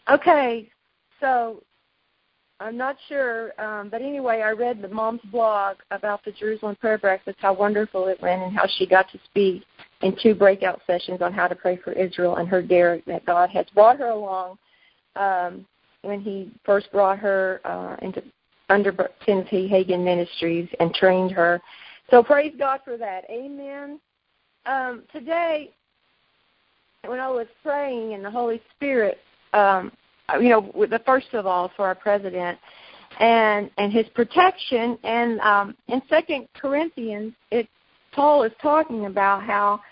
Okay, so I'm not sure, but anyway, I read the mom's blog about the Jerusalem Prayer Breakfast, how wonderful it went, and how she got to speak in 2 breakout sessions on how to pray for Israel, and her Derek, that God has brought her along when he first brought her under Timothy Hagen Ministries and trained her. So praise God for that. Amen. Today, when I was praying in the Holy Spirit, the first of all for our president and his protection, and in 2 Corinthians, Paul is talking about how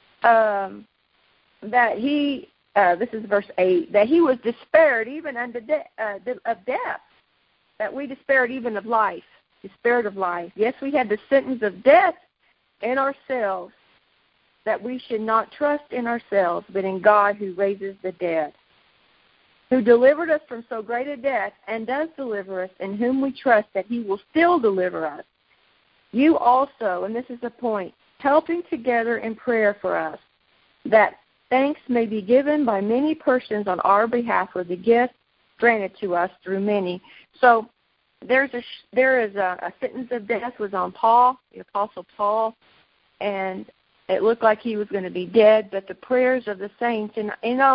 that he, this is verse 8, that he was despaired even unto of death, that we despaired even of life, despaired of life. Yes, we had the sentence of death in ourselves, that we should not trust in ourselves, but in God who raises the dead, who delivered us from so great a death, and does deliver us, in whom we trust that he will still deliver us. You also, and this is the point, helping together in prayer for us, that thanks may be given by many persons on our behalf for the gift granted to us through many. So there is a sentence of death was on Paul, the Apostle Paul, and it looked like he was going to be dead, but the prayers of the saints, and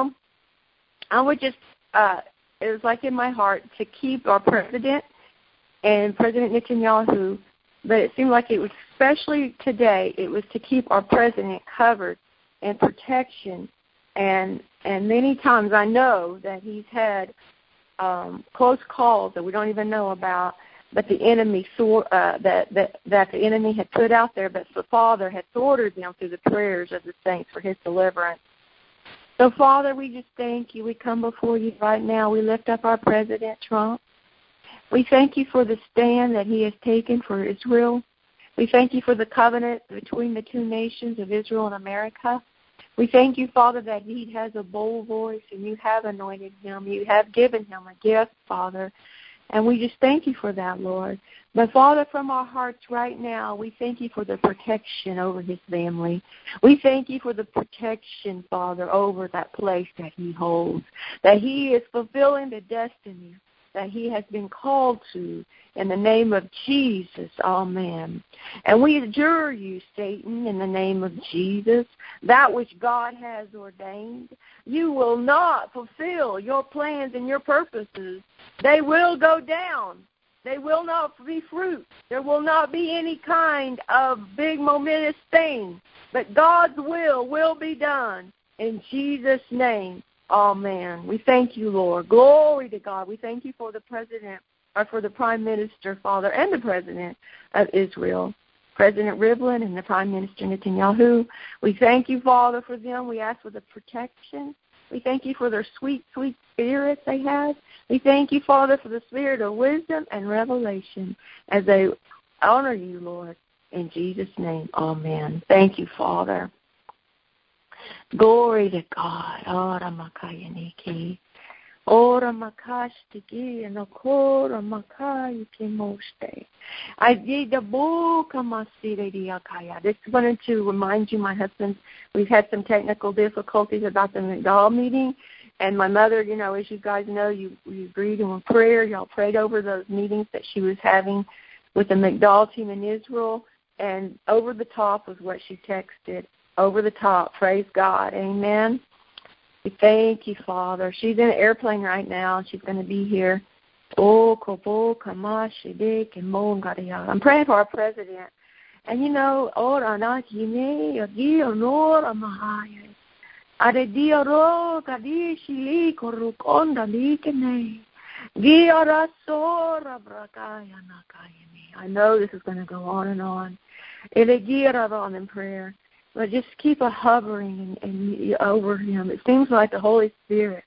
I would just, it was like in my heart to keep our president and President Netanyahu, but it seemed like it was, especially today, it was to keep our president covered in protection. And many times I know that he's had close calls that we don't even know about, but the enemy that the enemy had put out there, but the Father had thwarted them through the prayers of the saints for his deliverance. So, Father, we just thank you. We come before you right now. We lift up our President Trump. We thank you for the stand that he has taken for Israel. We thank you for the covenant between the 2 nations of Israel and America. We thank you, Father, that he has a bold voice, and you have anointed him. You have given him a gift, Father. And we just thank you for that, Lord. But, Father, from our hearts right now, we thank you for the protection over his family. We thank you for the protection, Father, over that place that he holds, that he is fulfilling the destiny that he has been called to in the name of Jesus. Amen. And we adjure you, Satan, in the name of Jesus, that which God has ordained. You will not fulfill your plans and your purposes. They will go down. They will not be fruit. There will not be any kind of big momentous thing. But God's will be done in Jesus' name. Amen. We thank you, Lord. Glory to God. We thank you for the president, or for the prime minister, Father, and the president of Israel, President Rivlin and the Prime Minister Netanyahu. We thank you, Father, for them. We ask for the protection. We thank you for their sweet, sweet spirits they have. We thank you, Father, for the spirit of wisdom and revelation as they honor you, Lord. In Jesus' name, amen. Thank you, Father. Glory to God. Ora makayaniki. Ora makashtiki and okora makai kimoste. I did the book of Masiriakaya. Just wanted to remind you, my husband, we've had some technical difficulties about the McDowell meeting. And my mother, as you guys know, you agreed in prayer. Y'all prayed over those meetings that she was having with the McDowell team in Israel. And over the top was what she texted. Over the top. Praise God. Amen. We thank you, Father. She's in an airplane right now, and she's going to be here. I'm praying for our president. And, I know this is going to go on and on. In prayer. But just keep a hovering and over him. It seems like the Holy Spirit.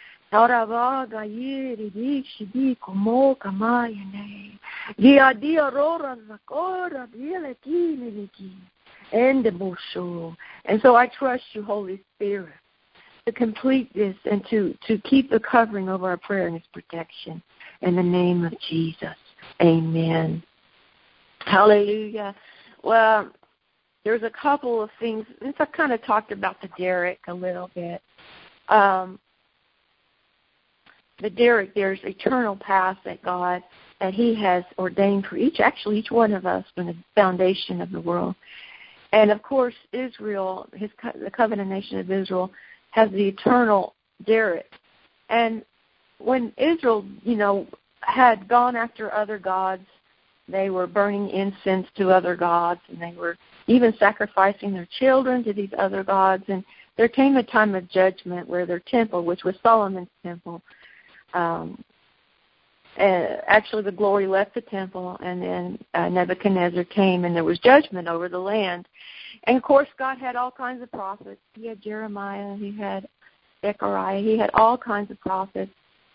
And so I trust you, Holy Spirit, to complete this and to keep the covering over our prayer and his protection. In the name of Jesus. Amen. Hallelujah. Well, there's a couple of things. I kind of talked about the Derek a little bit. the derrick, there's eternal path that He has ordained for each one of us from the foundation of the world. And of course, Israel, the covenant nation of Israel, has the eternal derrick. And when Israel, had gone after other gods, they were burning incense to other gods, and they were even sacrificing their children to these other gods. And there came a time of judgment where their temple, which was Solomon's temple, actually the glory left the temple, and then Nebuchadnezzar came, and there was judgment over the land. And, of course, God had all kinds of prophets. He had Jeremiah. He had Zechariah. He had all kinds of prophets.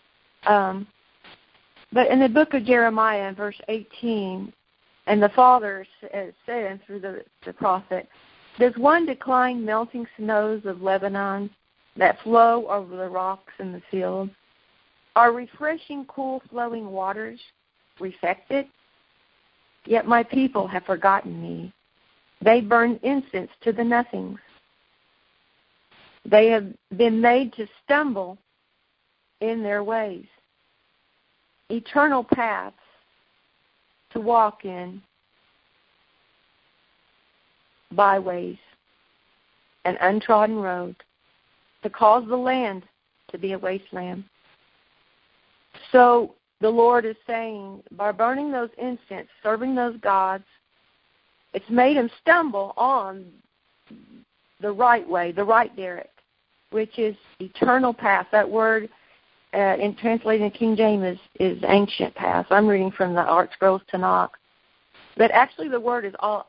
But in the book of Jeremiah, in verse 18, and the Father said through the prophet, "Does one decline melting snows of Lebanon that flow over the rocks in the fields? Are refreshing, cool flowing waters refected? Yet my people have forgotten me. They burn incense to the nothings. They have been made to stumble in their ways. Eternal paths to walk in, byways, and untrodden roads, to cause the land to be a wasteland." So the Lord is saying, by burning those incense, serving those gods, it's made them stumble on the right way, the right derrick, which is eternal path. That word, in translating King James, is ancient path. I'm reading from the Art Scrolls Tanakh. But actually the word is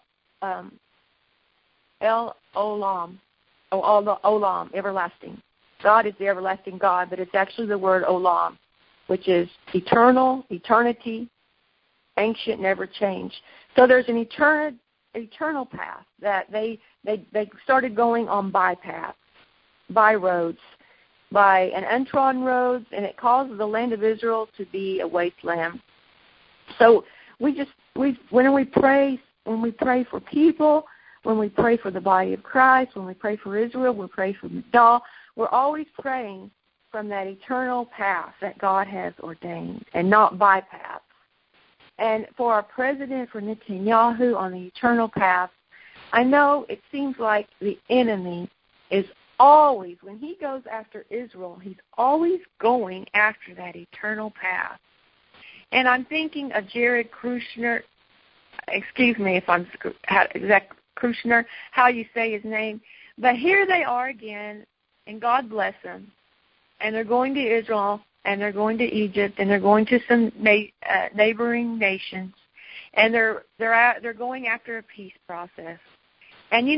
El Olam, Olam, everlasting. God is the everlasting God, but it's actually the word Olam, which is eternal, eternity, ancient, never changed. So there's an eternal path that they started going on bypaths, by roads, by an untrodden roads, and it causes the land of Israel to be a wasteland. So when we pray for people, when we pray for the body of Christ, when we pray for Israel, we pray for Magdal, we're always praying from that eternal path that God has ordained, and not bypaths. And for our president, for Netanyahu, on the eternal path, I know it seems like the enemy is always, when he goes after Israel, he's always going after that eternal path. And I'm thinking of Jared Kushner, excuse me if I'm Kushner, how you say his name, but here they are again, and God bless them, and they're going to Israel, and they're going to Egypt, and they're going to some neighboring nations, and they're going after a peace process. And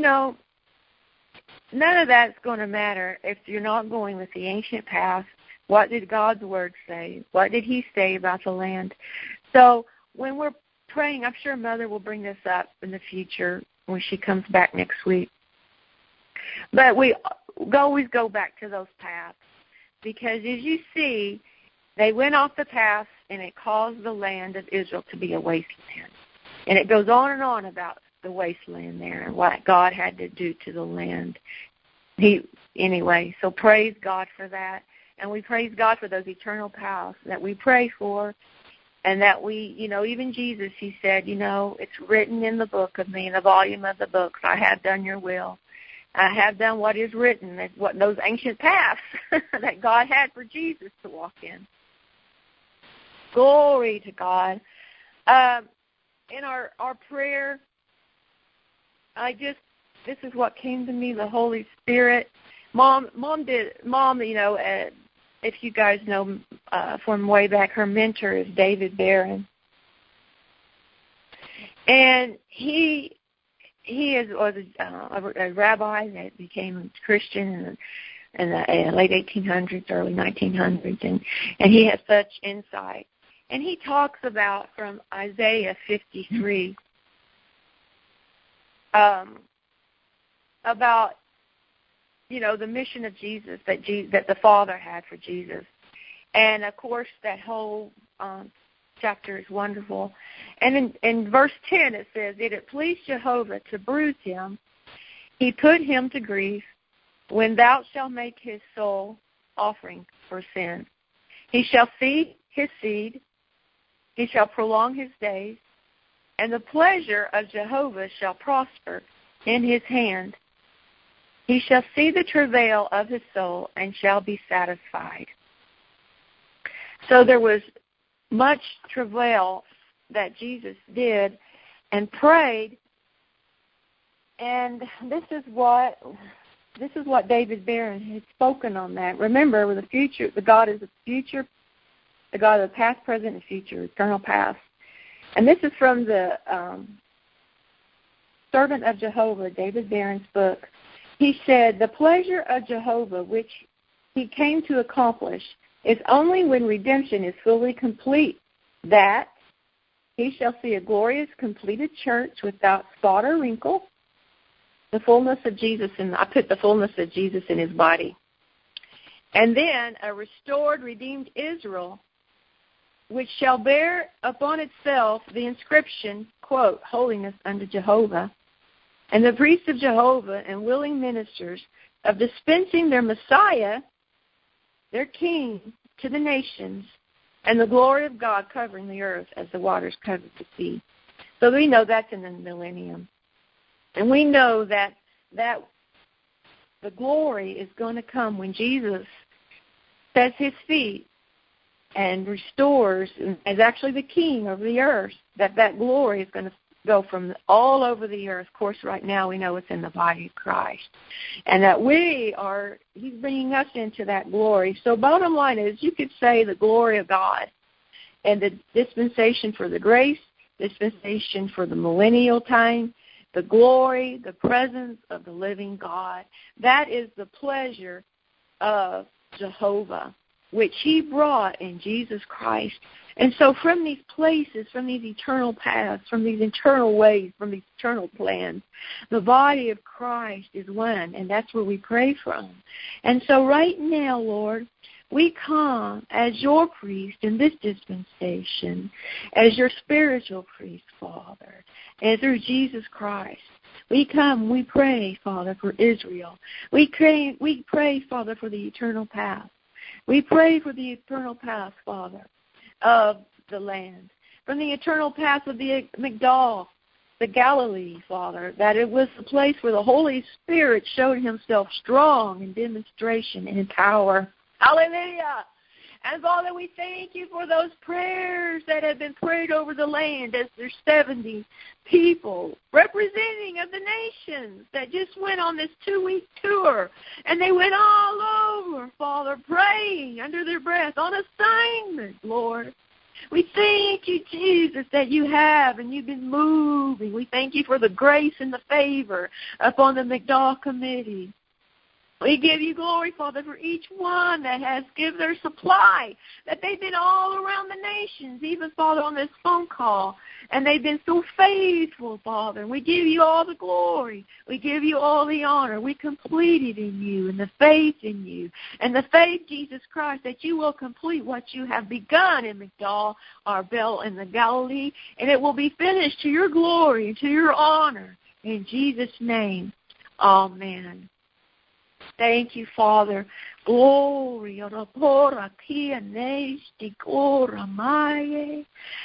none of that's going to matter if you're not going with the ancient path. What did God's word say? What did He say about the land? So when we're praying, I'm sure Mother will bring this up in the future when she comes back next week. But we always go back to those paths, because as you see, they went off the path, and it caused the land of Israel to be a wasteland. And it goes on and on about the wasteland there and what God had to do to the land. Anyway, so praise God for that. And we praise God for those eternal paths that we pray for, and that we, even Jesus, He said, it's written in the book of me, in the volume of the books, I have done your will. I have done what is written, what those ancient paths that God had for Jesus to walk in. Glory to God. In our prayer, this is what came to me, the Holy Spirit. Mom, if you guys know from way back, her mentor is David Barron. And he was a rabbi that became a Christian in the late 1800s, early 1900s, and he has such insight. And he talks about, from Isaiah 53, about the mission of Jesus that the Father had for Jesus. And of course that whole chapter is wonderful. And in verse 10 it says, "Did it please Jehovah to bruise him? He put him to grief. When thou shalt make his soul offering for sin, He shall see his seed. He shall prolong his days. And the pleasure of Jehovah shall prosper in his hand. He shall see the travail of his soul and shall be satisfied. So there was much travail that Jesus did and prayed. And this is what David Barron had spoken on that. Remember, the future, the God is the future, the God of the past, present, and future, eternal past. And this is from the Servant of Jehovah, David Barron's book. He said, the pleasure of Jehovah, which he came to accomplish, is only when redemption is fully complete, that he shall see a glorious, completed church without spot or wrinkle, the fullness of Jesus, and I put the fullness of Jesus in his body. And then a restored, redeemed Israel, which shall bear upon itself the inscription, quote, holiness unto Jehovah, and the priests of Jehovah and willing ministers of dispensing their Messiah, their King, to the nations, and the glory of God covering the earth as the waters cover the sea. So we know that's in the millennium. And we know that the glory is going to come when Jesus sets his feet and restores, and is actually the king of the earth, that glory is going to go from all over the earth. Of course, right now we know it's in the body of Christ. And that he's bringing us into that glory. So bottom line is, you could say the glory of God and the dispensation for the grace, dispensation for the millennial time, the glory, the presence of the living God. That is the pleasure of Jehovah, which he brought in Jesus Christ. And so from these places, from these eternal paths, from these eternal ways, from these eternal plans, the body of Christ is one, and that's where we pray from. And so right now, Lord, we come as your priest in this dispensation, as your spiritual priest, Father, and through Jesus Christ. We come, we pray, Father, for Israel. We pray, Father, for the eternal path. We pray for the eternal path, Father, of the land. From the eternal path of the Migdal, the Galilee, Father, that it was the place where the Holy Spirit showed himself strong in demonstration and in power. Hallelujah! And Father, we thank you for those prayers that have been prayed over the land as there's 70 people representing of the nations that just went on this 2-week tour. And they went all over, Father, praying under their breath on assignment, Lord. We thank you, Jesus, that you have and you've been moving. We thank you for the grace and the favor upon the Migdal Committee. We give you glory, Father, for each one that has given their supply, that they've been all around the nations, even, Father, on this phone call, and they've been so faithful, Father. And we give you all the glory. We give you all the honor. We complete it in you and the faith in you and the faith, Jesus Christ, that you will complete what you have begun in Migdal, Arbel, and the Galilee, and it will be finished to your glory and to your honor. In Jesus' name, amen. Thank you, Father. Glory, orapora kia nesti kora maye,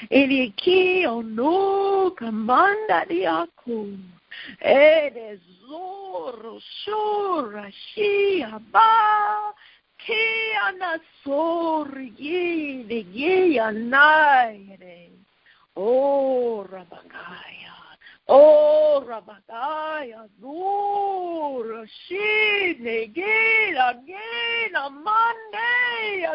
eliki ono kamanda diaku, ede zoro shora shia ba, kia na sori gide gia naire, o rabagaya. Oh, Rabagaya, Dura, Shine, Gila, Monday,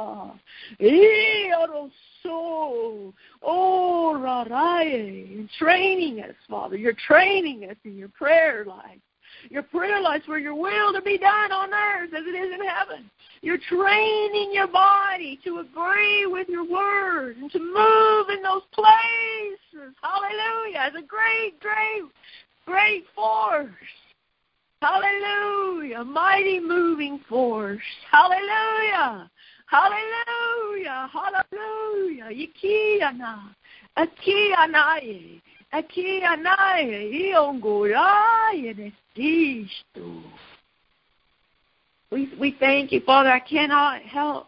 so, oh, Raraye, training us, Father. You're training us in your prayer life. Your prayer life for your will to be done on earth as it is in heaven. You're training your body to agree with your word and to move in those places. Hallelujah. As a great, great, great force. Hallelujah. Mighty moving force. Hallelujah. Hallelujah. Hallelujah. Yikiana. Akianaye. Akianaye. Iongoraye. Nestisto. We thank you, Father. I cannot help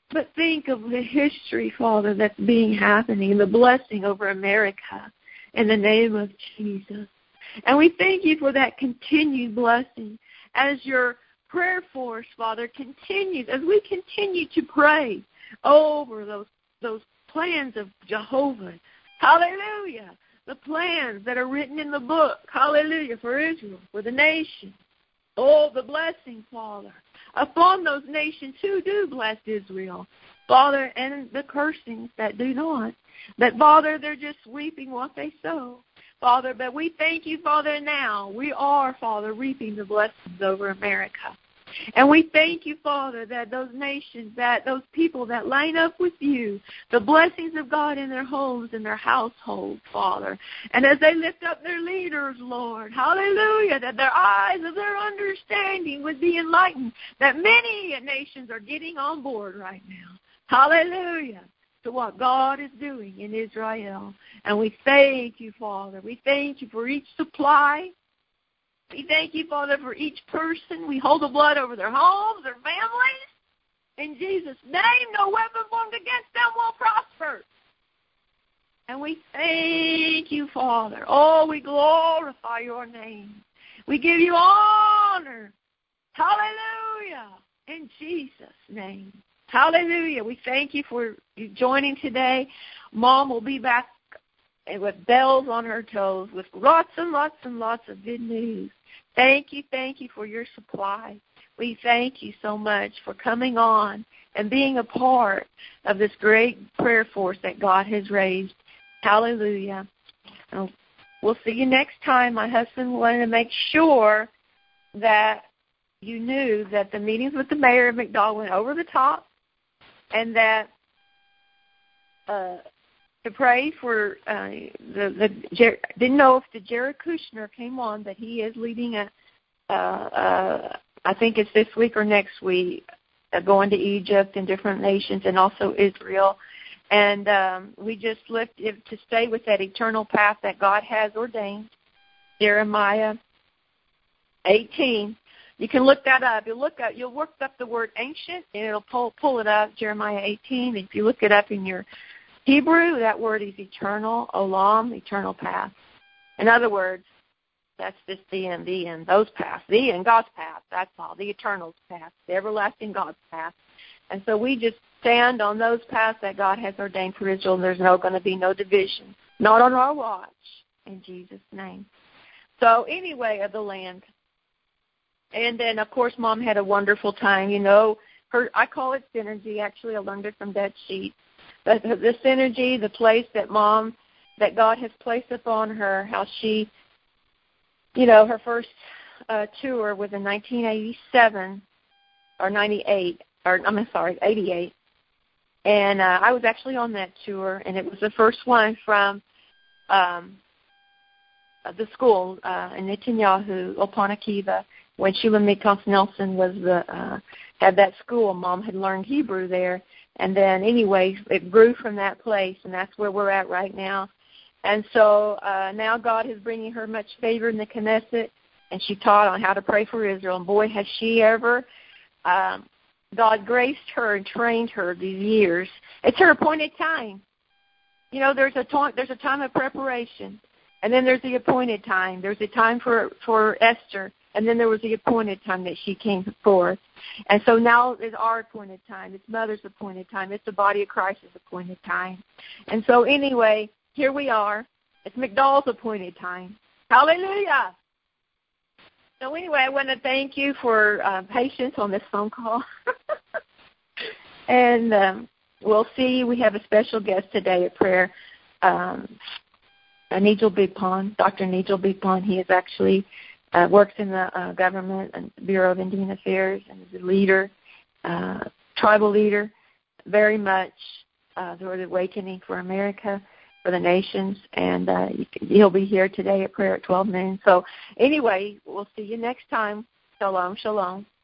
but think of the history, Father, that's happening, the blessing over America in the name of Jesus. And we thank you for that continued blessing as your prayer force, Father, continues, as we continue to pray over those plans of Jehovah. Hallelujah. The plans that are written in the book. Hallelujah. For Israel, for the nation. Oh, the blessing, Father, upon those nations who do bless Israel, Father, and the cursings that do not. That, Father, they're just reaping what they sow. Father, but we thank you, Father, now. We are, Father, reaping the blessings over America. And we thank you, Father, that those nations, that those people that line up with you, the blessings of God in their homes and their households, Father. And as they lift up their leaders, Lord, hallelujah, that their eyes of their understanding would be enlightened, that many nations are getting on board right now. Hallelujah. To what God is doing in Israel. And we thank you, Father. We thank you for each supply. We thank you, Father, for each person. We hold the blood over their homes, their families. In Jesus' name, no weapon formed against them will prosper. And we thank you, Father. Oh, we glorify your name. We give you honor. Hallelujah. In Jesus' name. Hallelujah. We thank you for you joining today. Mom will be back with bells on her toes with lots and lots and lots of good news. Thank you for your supply. We thank you so much for coming on and being a part of this great prayer force that God has raised. Hallelujah. We'll see you next time. My husband wanted to make sure that you knew that the meetings with the mayor of McDowell went over the top, and that to pray for didn't know if the Jared Kushner came on, but he is leading I think it's this week or next week, going to Egypt and different nations and also Israel. And we just lift to stay with that eternal path that God has ordained. Jeremiah 18. You can look that up. You'll look up the word ancient, and it'll pull it up, Jeremiah 18. If you look it up in your Hebrew, that word is eternal, olam, eternal path. In other words, that's just the end, those paths, the end, God's path, that's all, the eternal's path, the everlasting God's path. And so we just stand on those paths that God has ordained for Israel, and there's going to be no division, not on our watch, in Jesus' name. So anyway, of the land. And then, of course, Mom had a wonderful time. You know, I call it synergy. Actually, I learned it from Deb Sheets. But the synergy, the place that God has placed upon her, how she, you know, her first tour was in 1987 or 98, or I'm sorry, 88. And I was actually on that tour, and it was the first one from the school in Netanyahu, Opanakiva, when Shulamit Nelson was had that school. Mom had learned Hebrew there. And then, anyway, it grew from that place, and that's where we're at right now. And so now God is bringing her much favor in the Knesset, and she taught on how to pray for Israel. And, boy, has she ever. God graced her and trained her these years. It's her appointed time. You know, there's a time of preparation, and then there's the appointed time. There's a time for Esther. And then there was the appointed time that she came forth. And so now is our appointed time. It's Mother's appointed time. It's the body of Christ's appointed time. And so anyway, here we are. It's McDowell's appointed time. Hallelujah. So anyway, I want to thank you for patience on this phone call. And we'll see. We have a special guest today at prayer, Nigel Bigpond, Dr. Nigel Bigpond. He is actually works in the government and Bureau of Indian Affairs, and is a leader, tribal leader, very much toward the awakening for America, for the nations, and he'll be here today at prayer at 12 noon. So anyway, we'll see you next time. Shalom, shalom.